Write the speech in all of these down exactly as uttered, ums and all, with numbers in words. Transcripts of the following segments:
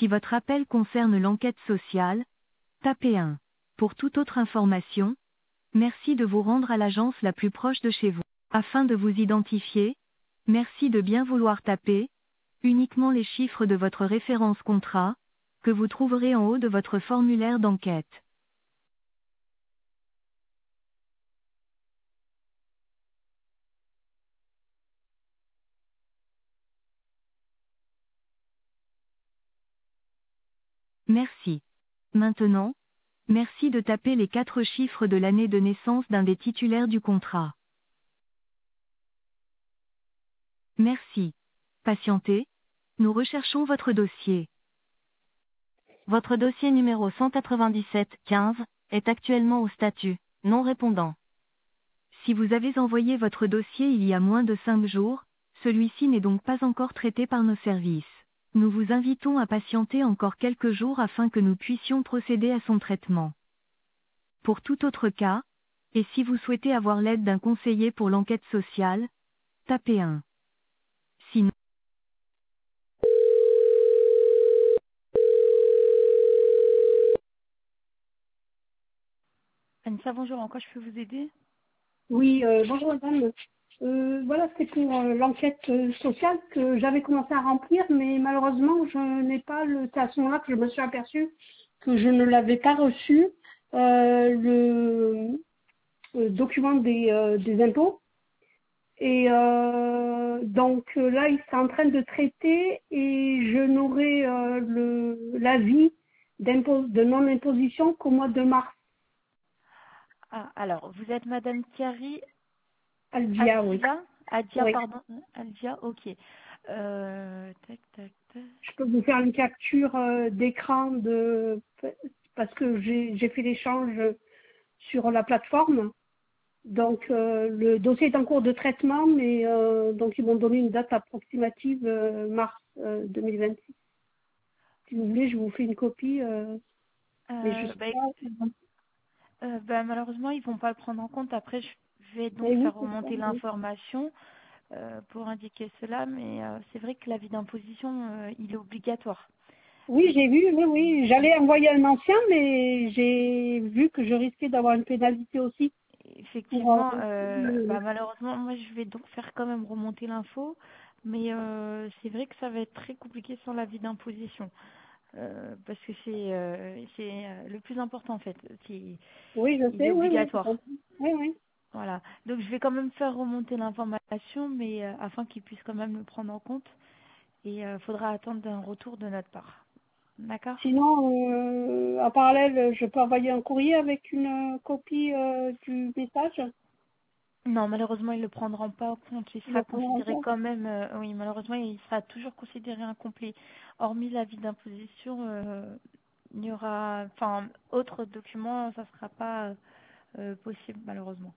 Si votre appel concerne l'enquête sociale, tapez un. Pour toute autre information, merci de vous rendre à l'agence la plus proche de chez vous. Afin de vous identifier, merci de bien vouloir taper uniquement les chiffres de votre référence contrat, que vous trouverez en haut de votre formulaire d'enquête. Merci. Maintenant, merci de taper les quatre chiffres de l'année de naissance d'un des titulaires du contrat. Merci. Patientez. Nous recherchons votre dossier. Votre dossier numéro cent quatre-vingt-dix-sept quinze est actuellement au statut non répondant. Si vous avez envoyé votre dossier il y a moins de cinq jours, celui-ci n'est donc pas encore traité par nos services. Nous vous invitons à patienter encore quelques jours afin que nous puissions procéder à son traitement. Pour tout autre cas, et si vous souhaitez avoir l'aide d'un conseiller pour l'enquête sociale, tapez un. Sinon, Anissa, bonjour, en quoi je peux vous aider? Oui, euh, bonjour madame. Euh, voilà, c'est pour euh, l'enquête euh, sociale que j'avais commencé à remplir, mais malheureusement, je n'ai pas le. C'est à ce moment-là que je me suis aperçue que je ne l'avais pas reçu, euh, le, le document des, euh, des impôts. Et euh, donc euh, là, il est en train de traiter et je n'aurai euh, le l'avis d'impôt- de non-imposition qu'au mois de mars. Ah, alors, vous êtes Madame Thierry Aldia, oui. Adila Adia, Oui. pardon. Adia, ok. Euh, tac, tac, tac. Je peux vous faire une capture euh, d'écran de parce que j'ai j'ai fait l'échange sur la plateforme. Donc euh, le dossier est en cours de traitement, mais euh, donc ils m'ont donné une date approximative euh, mars euh, deux mille vingt-six. Si vous voulez, je vous fais une copie, euh, mais je Euh, sais bah, pas. euh, bah, malheureusement, ils vont pas le prendre en compte. Après, je vais donc Mais oui, faire c'est ça. remonter Oui, l'information euh, pour indiquer cela, mais euh, c'est vrai que l'avis d'imposition, euh, il est obligatoire. oui Donc, j'ai vu, oui, oui. J'allais envoyer un ancien, mais j'ai vu que je risquais d'avoir une pénalité aussi pour. effectivement, euh, Euh, bah, malheureusement, moi, je vais donc faire quand même remonter l'info, mais euh, c'est vrai que ça va être très compliqué sans l'avis d'imposition. Euh, parce que c'est euh, c'est euh, le plus important en fait. C'est, oui, je il est sais, oui, oui, j'ai obligatoire. compris. Oui, oui. Voilà. Donc je vais quand même faire remonter l'information, mais euh, afin qu'ils puissent quand même le prendre en compte. Et il faudra attendre un retour de notre part. D'accord? Sinon, euh, en parallèle, je peux envoyer un courrier avec une euh, copie euh, du message. Non, malheureusement, ils ne le prendront pas en compte. Il Je sera le prends en considéré compte. quand même, euh, oui, malheureusement, il sera toujours considéré incomplet. Hormis l'avis d'imposition, euh, il n'y aura, enfin, autre document, ça ne sera pas euh, possible, malheureusement.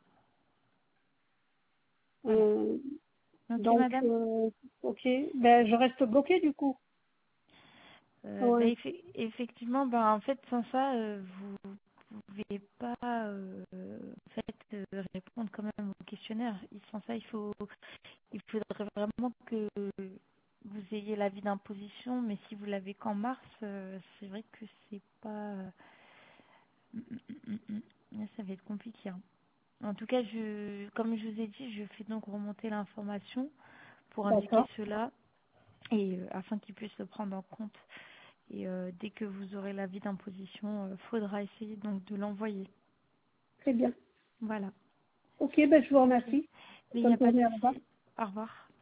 Voilà. Euh, Ok, donc, madame? euh, ok, ben je reste bloquée du coup. Euh, bah, Ouais. effe- effectivement, bah, en fait, sans ça, euh, vous ne pouvez pas euh, en fait, euh, répondre quand même au questionnaire. Et sans ça, il faut, il faudrait vraiment que vous ayez l'avis d'imposition, mais si vous l'avez qu'en mars, euh, c'est vrai que c'est pas. Mm, mm, mm, mm. Là, ça va être compliqué, hein. En tout cas, je, comme je vous ai dit, je fais donc remonter l'information pour indiquer D'accord. cela et euh, afin qu'ils puissent le prendre en compte. Et euh, dès que vous aurez l'avis d'imposition, il faudra essayer donc de l'envoyer. Très bien. Voilà. Ok, ben je vous Ok. remercie. Mais il n'y Bonne a pas de journée, au revoir. souci. Au revoir.